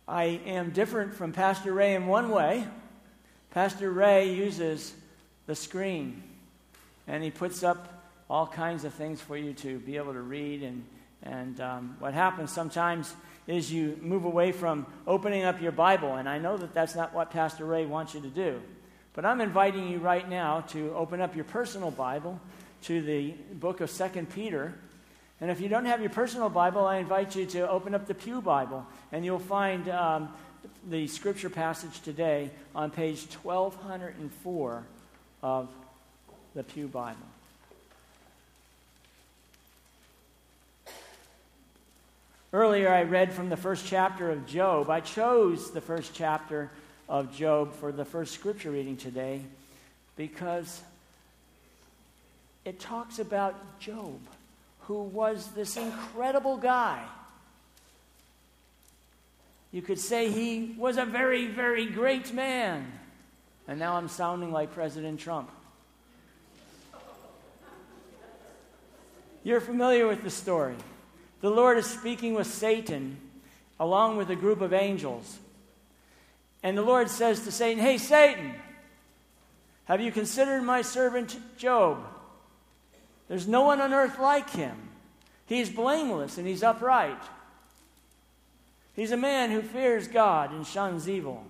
I am different from Pastor Ray in one way. Pastor Ray uses the screen, and he puts up all kinds of things for you to be able to read. And what happens sometimes is you move away from opening up your Bible, and I know that that's not what Pastor Ray wants you to do. But I'm inviting you right now to open up your personal Bible to the book of 2 Peter. And if you don't have your personal Bible, I invite you to open up the Pew Bible, and you'll find the scripture passage today on page 1204 of the Pew Bible. Earlier I read from the first chapter of Job. I chose the first chapter of Job for the first scripture reading today because it talks about Job, who was this incredible guy. You could say he was a very, very great man. And now I'm sounding like President Trump. You're familiar with the story. The Lord is speaking with Satan along with a group of angels. And the Lord says to Satan, "Hey, Satan, have you considered my servant Job? There's no one on earth like him. He's blameless and he's upright. He's a man who fears God and shuns evil."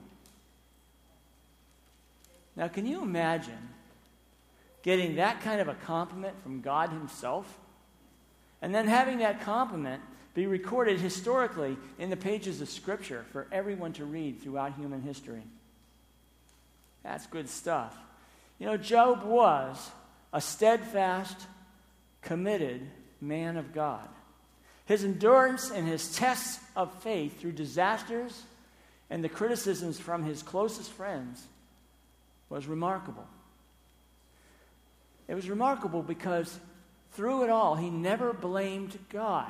Now, can you imagine getting that kind of a compliment from God himself? And then having that compliment be recorded historically in the pages of Scripture for everyone to read throughout human history. That's good stuff. You know, Job was a steadfast, committed man of God. His endurance and his tests of faith through disasters and the criticisms from his closest friends was remarkable. It was remarkable because through it all, he never blamed God.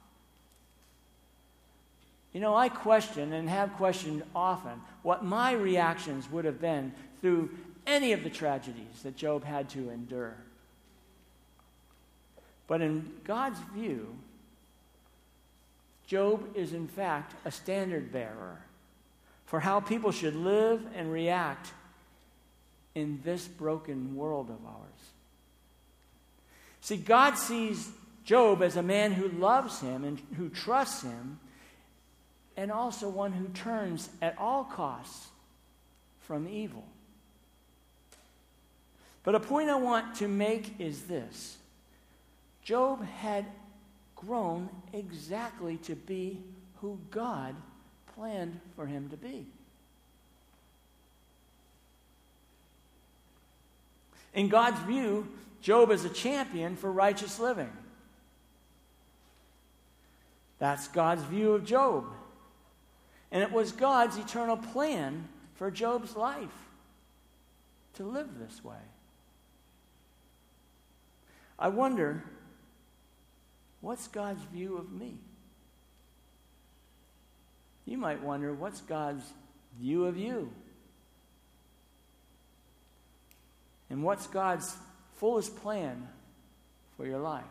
You know, I question and have questioned often what my reactions would have been through any of the tragedies that Job had to endure. But in God's view, Job is in fact a standard bearer for how people should live and react in this broken world of ours. See, God sees Job as a man who loves him and who trusts him, and also one who turns at all costs from evil. But a point I want to make is this. Job had grown exactly to be who God planned for him to be. In God's view, Job is a champion for righteous living. That's God's view of Job. And it was God's eternal plan for Job's life to live this way. I wonder, what's God's view of me? You might wonder, what's God's view of you? And what's God's fullest plan for your life?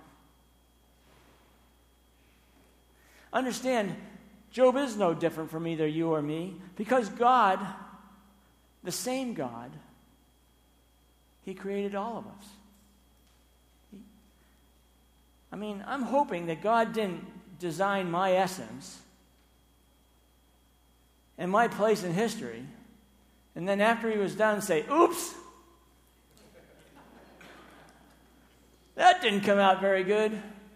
Understand, Job is no different from either you or me, because God, the same God, He created all of us. I'm hoping that God didn't design my essence and my place in history, and then after He was done say, "Oops! That didn't come out very good."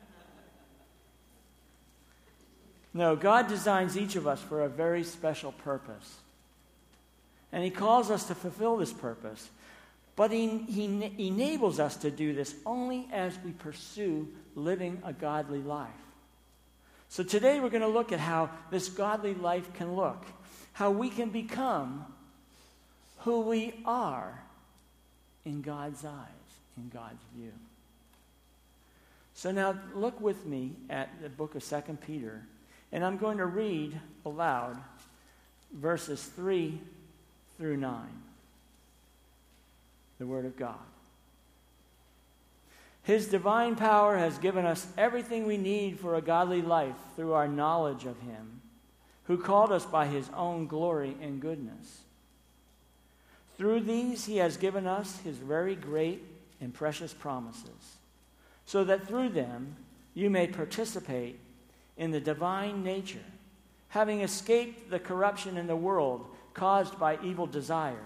No, God designs each of us for a very special purpose. And He calls us to fulfill this purpose. But He enables us to do this only as we pursue living a godly life. So today we're going to look at how this godly life can look. How we can become who we are in God's eyes, in God's view. So now look with me at the book of 2 Peter, and I'm going to read aloud verses 3 through 9. The Word of God. His divine power has given us everything we need for a godly life through our knowledge of Him, who called us by his own glory and goodness. Through these he has given us his very great and precious promises, so that through them you may participate in the divine nature, having escaped the corruption in the world caused by evil desires.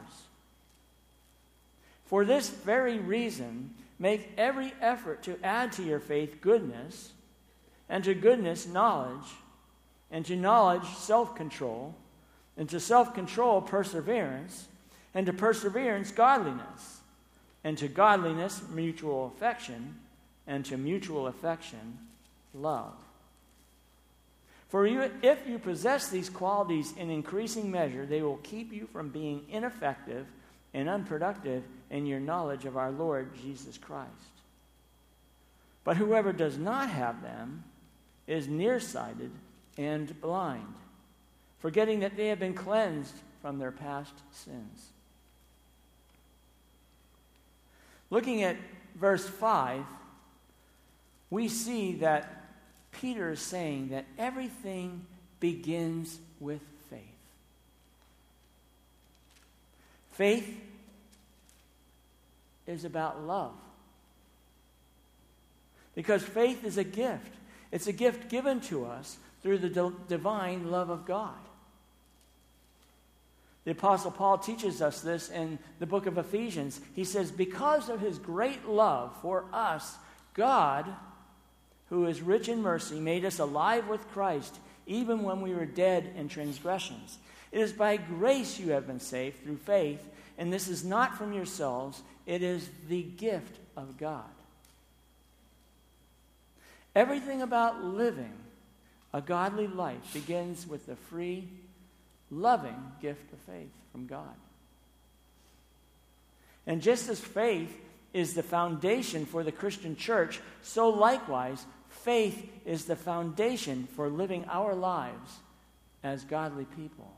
For this very reason, make every effort to add to your faith goodness, and to goodness knowledge, and to knowledge self-control, and to self-control perseverance, and to perseverance godliness, and to godliness mutual affection, and to mutual affection love. For if you possess these qualities in increasing measure, they will keep you from being ineffective and unproductive in your knowledge of our Lord Jesus Christ. But whoever does not have them is nearsighted and blind, forgetting that they have been cleansed from their past sins. Looking at verse 5, we see that Peter is saying that everything begins with faith. Faith is about love. Because faith is a gift. It's a gift given to us through the divine love of God. The Apostle Paul teaches us this in the book of Ephesians. He says, because of his great love for us, God, who is rich in mercy, made us alive with Christ, even when we were dead in transgressions. It is by grace you have been saved through faith, and this is not from yourselves. It is the gift of God. Everything about living a godly life begins with the free, loving gift of faith from God. And just as faith is the foundation for the Christian church, so likewise, faith is the foundation for living our lives as godly people.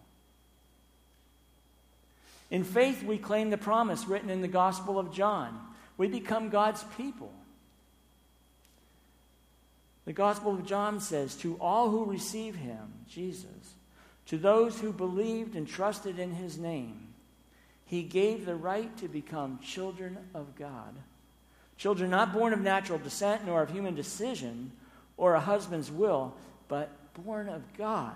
In faith, we claim the promise written in the Gospel of John. We become God's people. The Gospel of John says, to all who receive him, Jesus, to those who believed and trusted in his name, he gave the right to become children of God. Children not born of natural descent, nor of human decision, or a husband's will, but born of God.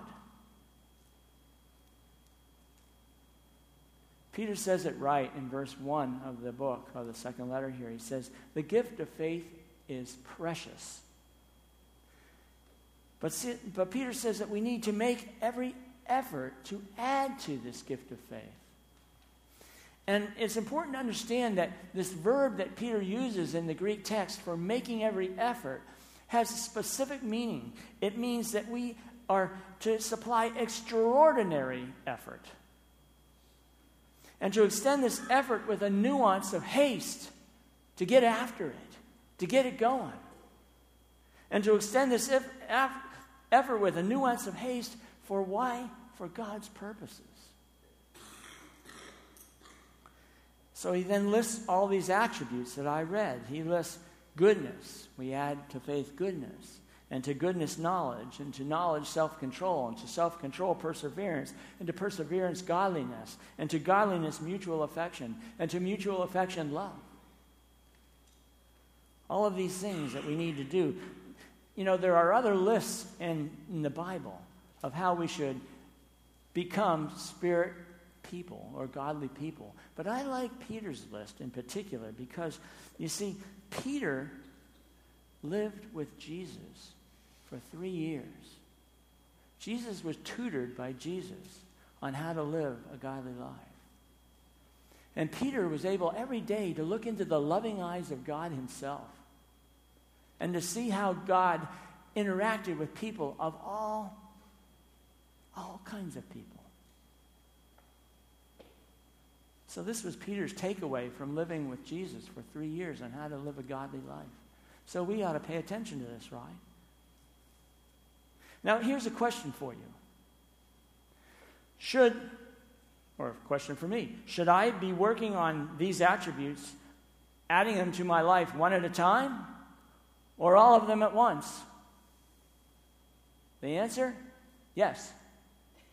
Peter says it right in verse 1 of the book, of the second letter here. He says, the gift of faith is precious. But Peter says that we need to make every effort to add to this gift of faith. And it's important to understand that this verb that Peter uses in the Greek text for making every effort has a specific meaning. It means that we are to supply extraordinary effort. And to extend this effort with a nuance of haste to get after it, to get it going. And to extend this effort with a nuance of haste for why? For God's purposes. So he then lists all these attributes that I read. He lists goodness. We add to faith goodness. And to goodness knowledge. And to knowledge self-control. And to self-control perseverance. And to perseverance godliness. And to godliness mutual affection. And to mutual affection love. All of these things that we need to do. You know, there are other lists in the Bible of how we should become spirit people or godly people. But I like Peter's list in particular because, you see, Peter lived with Jesus for 3 years. Jesus was tutored by Jesus on how to live a godly life. And Peter was able every day to look into the loving eyes of God himself and to see how God interacted with people of all kinds of people. So this was Peter's takeaway from living with Jesus for 3 years on how to live a godly life. So we ought to pay attention to this, right? Now, here's a question for you. Or a question for me, should I be working on these attributes, adding them to my life one at a time, or all of them at once? The answer? Yes.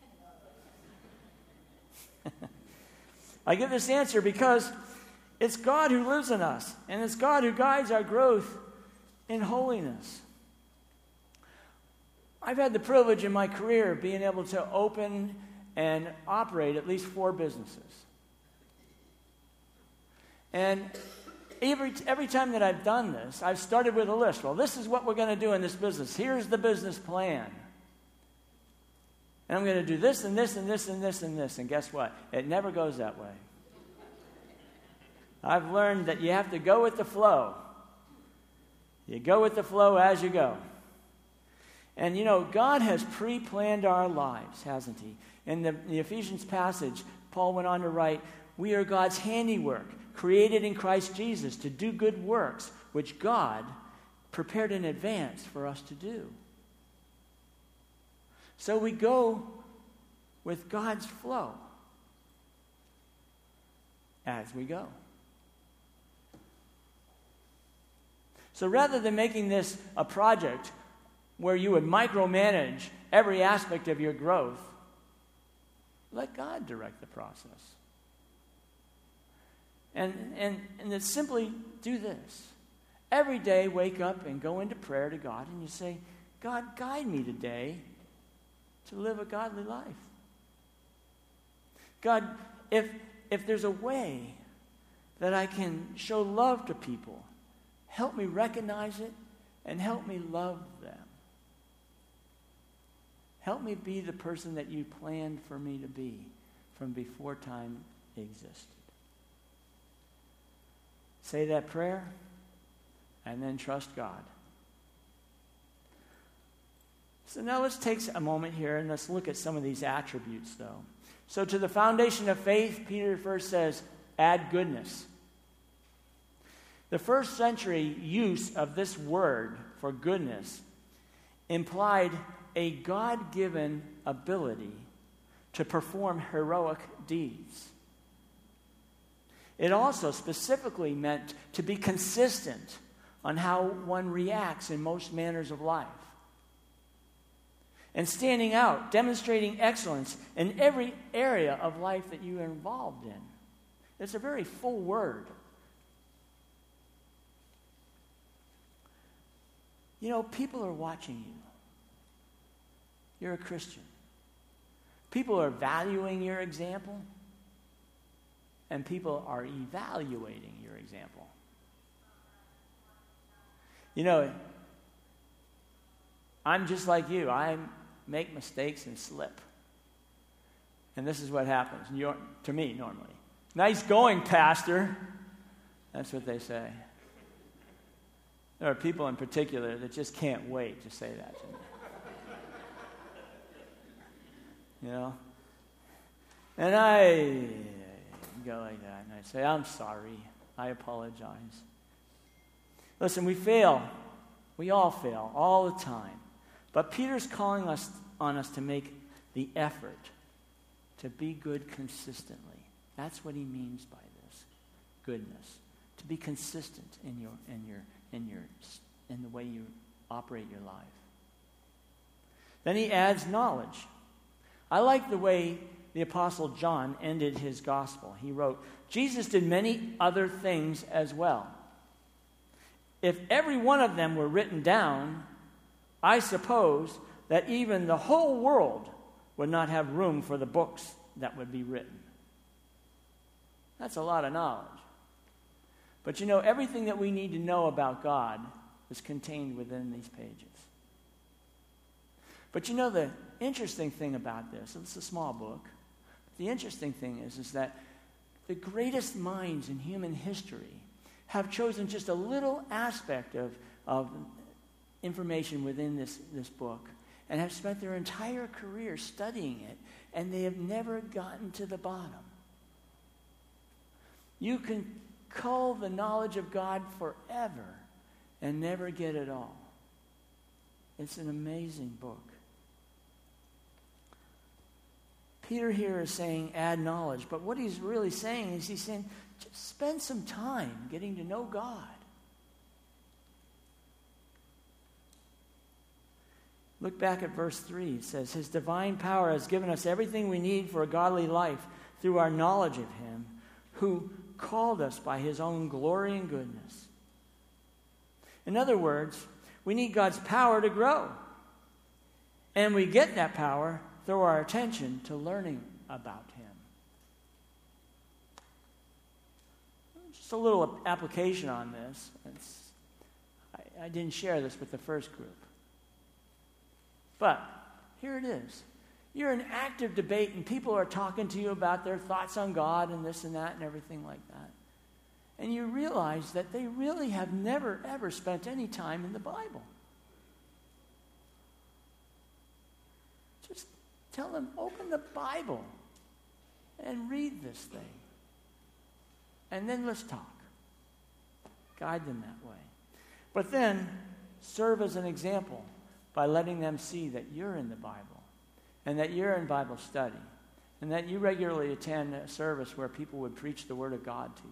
I give this answer because it's God who lives in us, and it's God who guides our growth in holiness. I've had the privilege in my career of being able to open and operate at least 4 businesses. And every time that I've done this, I've started with a list. Well, this is what we're going to do in this business. Here's the business plan. And I'm going to do this and this and this and this and this. And guess what? It never goes that way. I've learned that you have to go with the flow. You go with the flow as you go. And God has pre-planned our lives, hasn't he? In the Ephesians passage, Paul went on to write, we are God's handiwork, created in Christ Jesus to do good works, which God prepared in advance for us to do. So we go with God's flow as we go. So rather than making this a project where you would micromanage every aspect of your growth, let God direct the process. And it's simply do this. Every day, wake up and go into prayer to God, and you say, God, guide me today to live a godly life. God, if there's a way that I can show love to people, help me recognize it and help me love them. Help me be the person that you planned for me to be from before time existed. Say that prayer and then trust God. So now let's take a moment here and let's look at some of these attributes, though. So to the foundation of faith, Peter first says, add goodness. The first century use of this word for goodness implied a God-given ability to perform heroic deeds. It also specifically meant to be consistent on how one reacts in most manners of life. And standing out, demonstrating excellence in every area of life that you are involved in. It's a very full word. People are watching you. You're a Christian. People are valuing your example, and people are evaluating your example. I'm just like you. I make mistakes and slip. And this is what happens to me normally. Nice going, Pastor. That's what they say. There are people in particular that just can't wait to say that to me. And I go like that, and I say, I'm sorry. I apologize. Listen, we fail. We all fail all the time. But Peter's calling on us to make the effort to be good consistently. That's what he means by this goodness. To be consistent in the way you operate your life. Then he adds knowledge. I like the way the Apostle John ended his gospel. He wrote, Jesus did many other things as well. If every one of them were written down, I suppose that even the whole world would not have room for the books that would be written. That's a lot of knowledge. But everything that we need to know about God is contained within these pages. But the interesting thing about this, it's a small book, the interesting thing is that the greatest minds in human history have chosen just a little aspect of information within this book and have spent their entire career studying it, and they have never gotten to the bottom. You can cull the knowledge of God forever and never get it all. It's an amazing book. Peter here is saying add knowledge, but what he's really saying is he's saying just spend some time getting to know God. Look back at verse 3. It says, His divine power has given us everything we need for a godly life through our knowledge of him who called us by his own glory and goodness. In other words, we need God's power to grow. And we get that power through our attention to learning about him. Just a little application on this. I didn't share this with the first group. But here it is. You're in active debate and people are talking to you about their thoughts on God and this and that and everything like that. And you realize that they really have never, ever spent any time in the Bible. Just tell them, open the Bible and read this thing. And then let's talk. Guide them that way. But then serve as an example by letting them see that you're in the Bible and that you're in Bible study and that you regularly attend a service where people would preach the Word of God to you.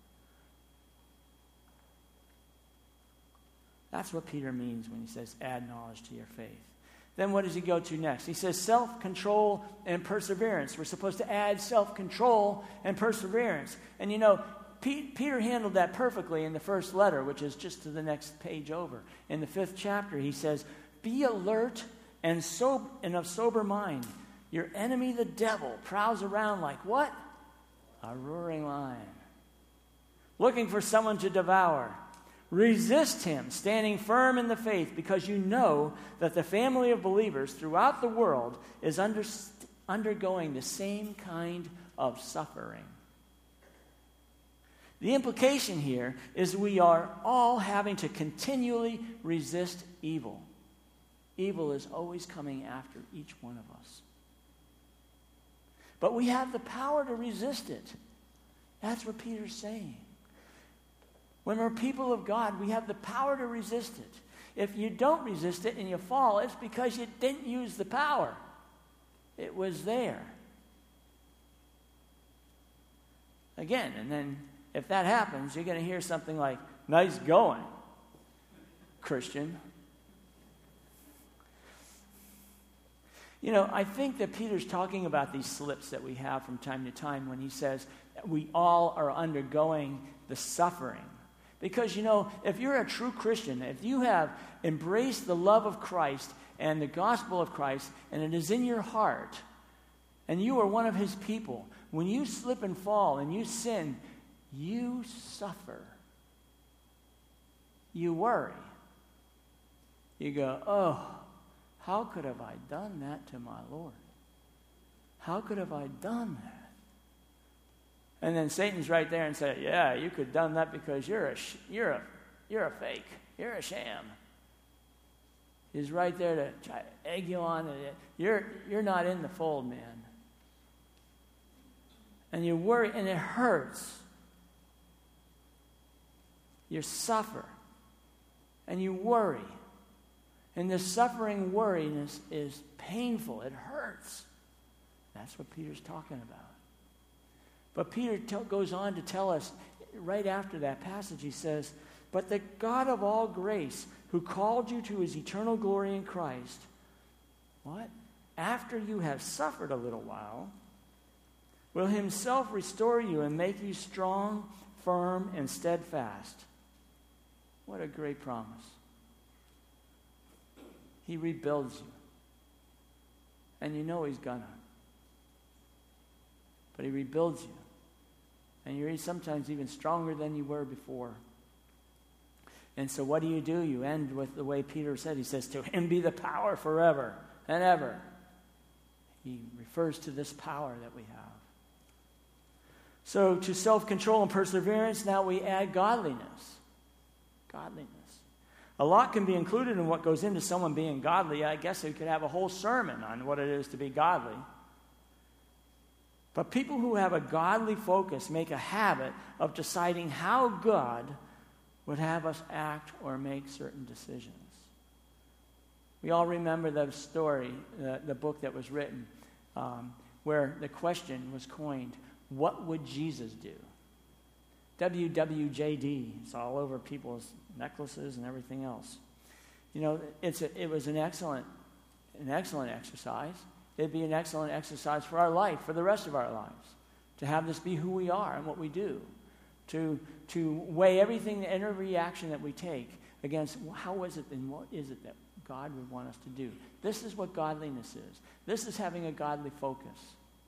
That's what Peter means when he says add knowledge to your faith. Then what does he go to next? He says self-control and perseverance. We're supposed to add self-control and perseverance. And you know, Peter handled that perfectly in the first letter, which is just to the next page over. In the 5th chapter, he says, be alert and of sober mind. Your enemy, the devil, prowls around like what? A roaring lion, looking for someone to devour. Resist him, standing firm in the faith, because you know that the family of believers throughout the world is undergoing the same kind of suffering. The implication here is we are all having to continually resist evil. Evil is always coming after each one of us. But we have the power to resist it. That's what Peter's saying. When we're people of God, we have the power to resist it. If you don't resist it and you fall, it's because you didn't use the power. It was there. Again, and then if that happens, you're going to hear something like, nice going, Christian. You know, I think that Peter's talking about these slips that we have from time to time when he says that we all are undergoing the suffering. Because, you know, if you're a true Christian, if you have embraced the love of Christ and the gospel of Christ, and it is in your heart, and you are one of his people, when you slip and fall and you sin, you suffer. You worry. You go, oh, how could have I done that to my Lord? How could have I done that? And then Satan's right there and says, yeah, you could have done that because you're a fake. You're a sham. He's right there to try to egg you on. You're not in the fold, man. And you worry, and it hurts. You suffer. And you worry. And this suffering worriness is painful. It hurts. That's what Peter's talking about. But Peter goes on to tell us, right after that passage, he says, but the God of all grace, who called you to his eternal glory in Christ, what? After you have suffered a little while, will himself restore you and make you strong, firm, and steadfast. What a great promise. He rebuilds you. And you know he's gonna. But he rebuilds you. And you're sometimes even stronger than you were before. And so what do? You end with the way Peter said. He says, to him be the power forever and ever. He refers to this power that we have. So to self-control and perseverance, now we add godliness. Godliness. A lot can be included in what goes into someone being godly. I guess we could have a whole sermon on what it is to be godly. But people who have a godly focus make a habit of deciding how God would have us act or make certain decisions. We all remember the story, the book that was written, where the question was coined, what would Jesus do? WWJD. It's all over people's necklaces and everything else. You know, it was an excellent exercise. It'd be an excellent exercise for our life, for the rest of our lives. to have this be who we are and what we do, to weigh everything and every reaction that we take against how is it and what is it that God would want us to do. This is what godliness is. This is having a godly focus.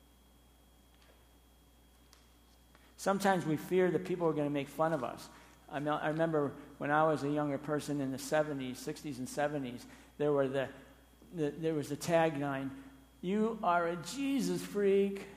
Sometimes we fear that people are going to make fun of us. I remember when I was a younger person in the 70s, 60s and 70s, there was the tagline, "You are a Jesus freak."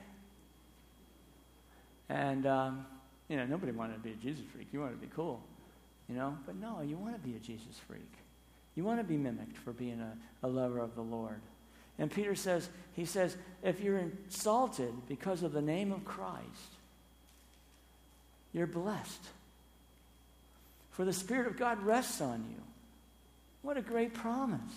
And, nobody wanted to be a Jesus freak. You wanted to be cool, But no, you want to be a Jesus freak. You want to be mimicked for being a lover of the Lord. And Peter says, if you're insulted because of the name of Christ, you're blessed. For the Spirit of God rests on you. What a great promise.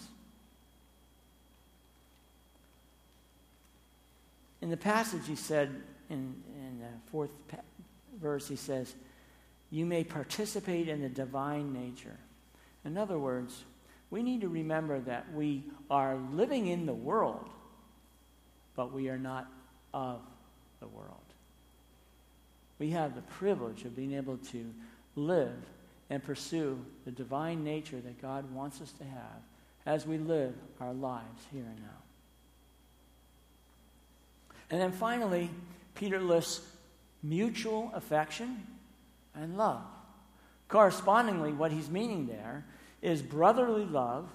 In the passage he said, in the fourth verse, he says, you may participate in the divine nature. In other words, we need to remember that we are living in the world, but we are not of the world. We have the privilege of being able to live and pursue the divine nature that God wants us to have as we live our lives here and now. And then finally, Peter lists mutual affection and love. Correspondingly, what he's meaning there is brotherly love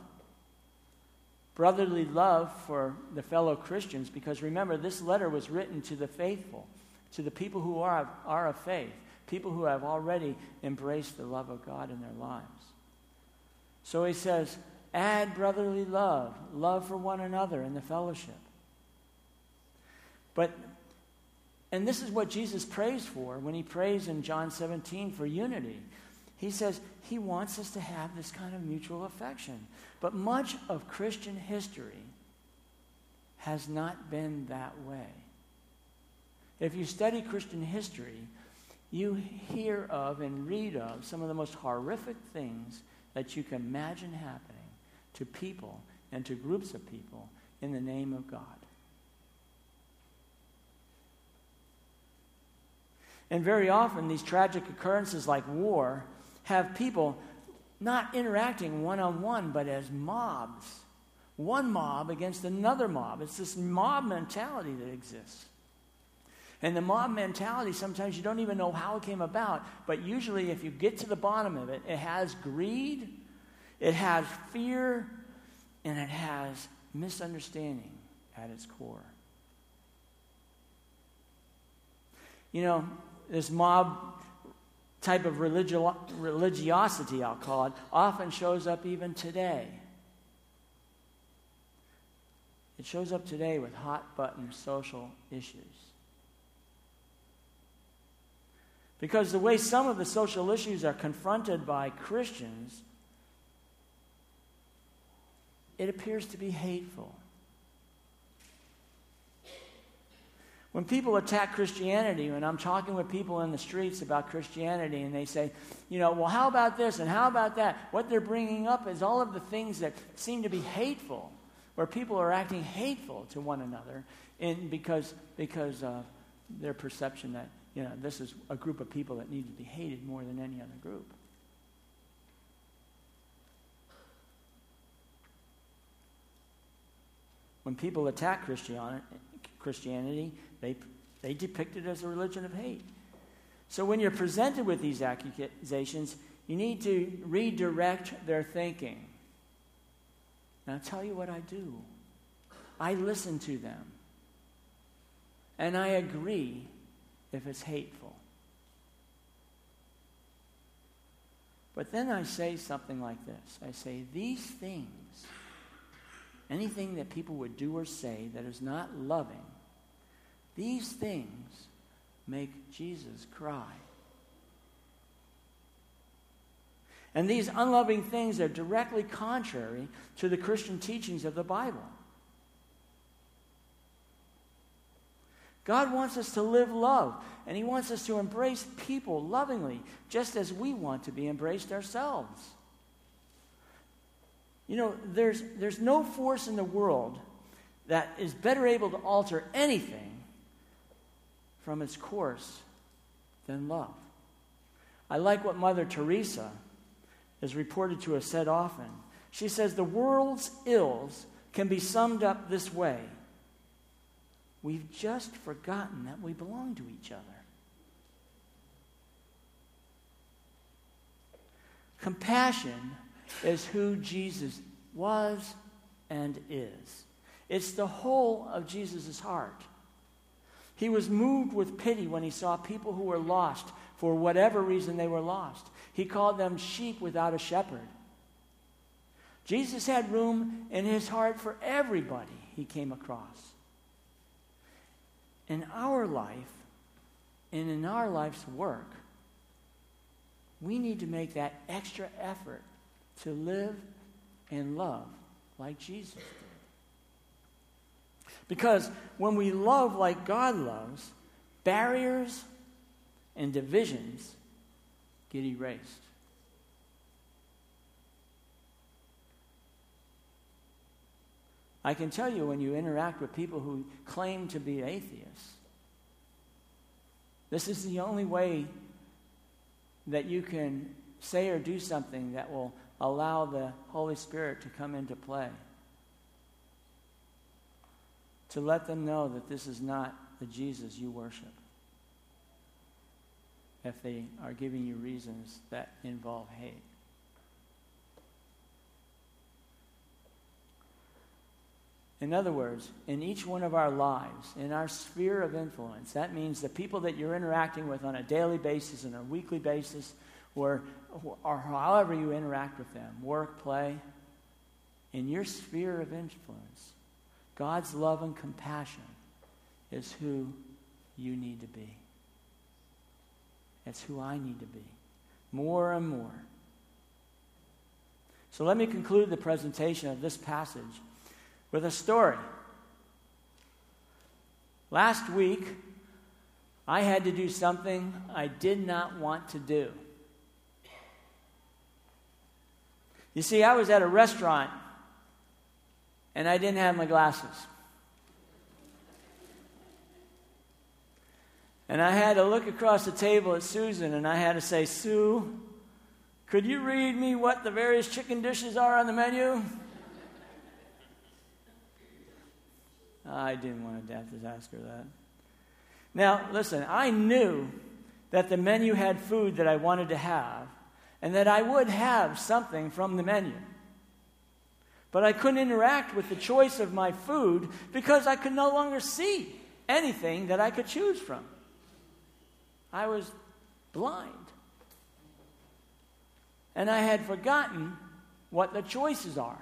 for the fellow Christians, because remember, this letter was written to the faithful, to the people who are of faith, people who have already embraced the love of God in their lives. So he says, add brotherly love for one another in the fellowship. And this is what Jesus prays for when he prays in John 17 for unity. He says he wants us to have this kind of mutual affection. But much of Christian history has not been that way. If you study Christian history, you hear of and read of some of the most horrific things that you can imagine happening to people and to groups of people in the name of God. And very often, these tragic occurrences like war have people not interacting one-on-one, but as mobs. One mob against another mob. It's this mob mentality that exists. And the mob mentality, sometimes you don't even know how it came about, but usually if you get to the bottom of it, it has greed, it has fear, and it has misunderstanding at its core. This mob type of religiosity, I'll call it, often shows up even today. It shows up today with hot-button social issues. Because the way some of the social issues are confronted by Christians, it appears to be hateful. When people attack Christianity, when I'm talking with people in the streets about Christianity and they say, well, how about this and how about that? What they're bringing up is all of the things that seem to be hateful, where people are acting hateful to one another because of their perception that, this is a group of people that need to be hated more than any other group. When people attack Christianity, they depict it as a religion of hate. So when you're presented with these accusations, you need to redirect their thinking. And I'll tell you what I do. I listen to them. And I agree if it's hateful. But then I say something like this. I say, these things, anything that people would do or say that is not loving, these things make Jesus cry. And these unloving things are directly contrary to the Christian teachings of the Bible. God wants us to live love, and he wants us to embrace people lovingly, just as we want to be embraced ourselves. There's no force in the world that is better able to alter anything from its course than love. I like what Mother Teresa is reported to have said often. She says, the world's ills can be summed up this way: we've just forgotten that we belong to each other. Compassion is who Jesus was and is. It's the whole of Jesus' heart. He was moved with pity when he saw people who were lost for whatever reason they were lost. He called them sheep without a shepherd. Jesus had room in his heart for everybody he came across. In our life and in our life's work, we need to make that extra effort to live and love like Jesus did. Because when we love like God loves, barriers and divisions get erased. I can tell you, when you interact with people who claim to be atheists, this is the only way that you can say or do something that will allow the Holy Spirit to come into play. To let them know that this is not the Jesus you worship, if they are giving you reasons that involve hate. In other words, in each one of our lives, in our sphere of influence, that means the people that you're interacting with on a daily basis, on a weekly basis, or however you interact with them, work, play, in your sphere of influence, God's love and compassion is who you need to be. It's who I need to be. More and more. So let me conclude the presentation of this passage with a story. Last week, I had to do something I did not want to do. You see, I was at a restaurant, and I didn't have my glasses. And I had to look across the table at Susan, and I had to say, Sue, could you read me what the various chicken dishes are on the menu? I didn't want to have to ask her that. Now, listen, I knew that the menu had food that I wanted to have, and that I would have something from the menu. But I couldn't interact with the choice of my food because I could no longer see anything that I could choose from. I was blind. And I had forgotten what the choices are.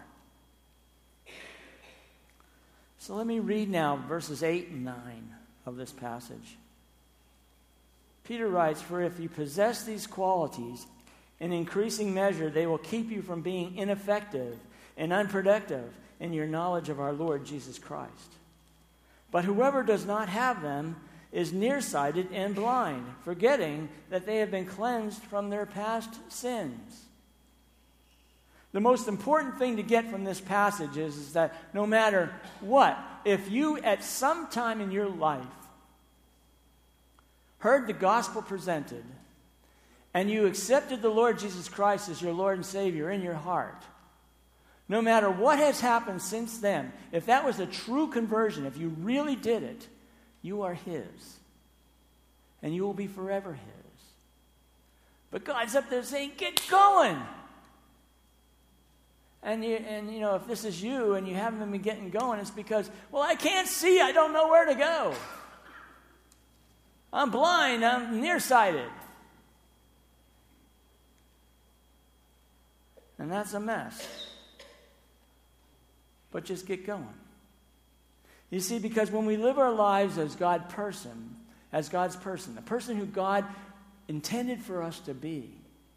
So let me read now verses 8 and 9 of this passage. Peter writes, "For if you possess these qualities in increasing measure, they will keep you from being ineffective and unproductive in your knowledge of our Lord Jesus Christ. But whoever does not have them is nearsighted and blind, forgetting that they have been cleansed from their past sins." The most important thing to get from this passage is that no matter what, if you at some time in your life heard the gospel presented and you accepted the Lord Jesus Christ as your Lord and Savior in your heart, no matter what has happened since then, if that was a true conversion, if you really did it, you are His. And you will be forever His. But God's up there saying, get going! And you know, if this is you and you haven't been getting going, it's because, well, I can't see. I don't know where to go. I'm blind. I'm nearsighted. And that's a mess. But just get going. You see, because when we live our lives as God's person, the person who God intended for us to be,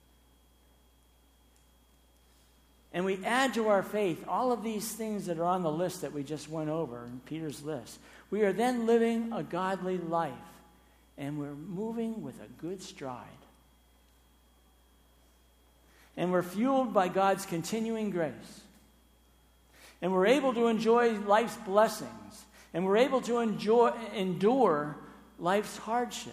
and we add to our faith all of these things that are on the list that we just went over in Peter's list, we are then living a godly life, and we're moving with a good stride. And we're fueled by God's continuing grace. And we're able to enjoy life's blessings. And we're able to endure life's hardships.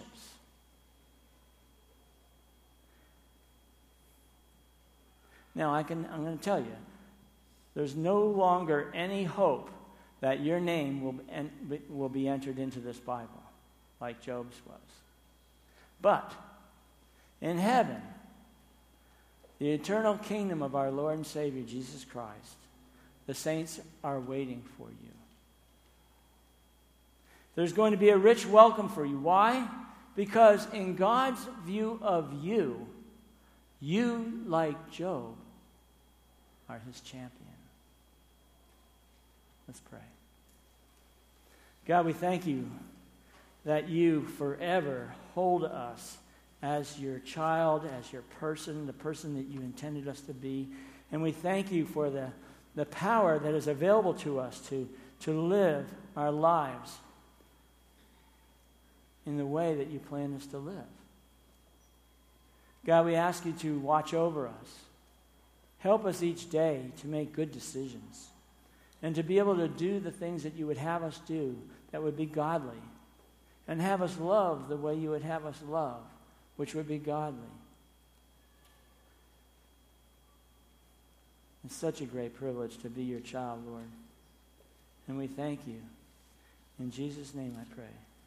Now, I'm going to tell you, there's no longer any hope that your name will be entered into this Bible, like Job's was. But in heaven, the eternal kingdom of our Lord and Savior, Jesus Christ, the saints are waiting for you. There's going to be a rich welcome for you. Why? Because in God's view of you, you, like Job, are his champion. Let's pray. God, we thank you that you forever hold us as your child, as your person, the person that you intended us to be. And we thank you for the power that is available to us to live our lives in the way that you plan us to live. God, we ask you to watch over us. Help us each day to make good decisions and to be able to do the things that you would have us do that would be godly, and have us love the way you would have us love, which would be godly. It's such a great privilege to be your child, Lord. And we thank you. In Jesus' name I pray.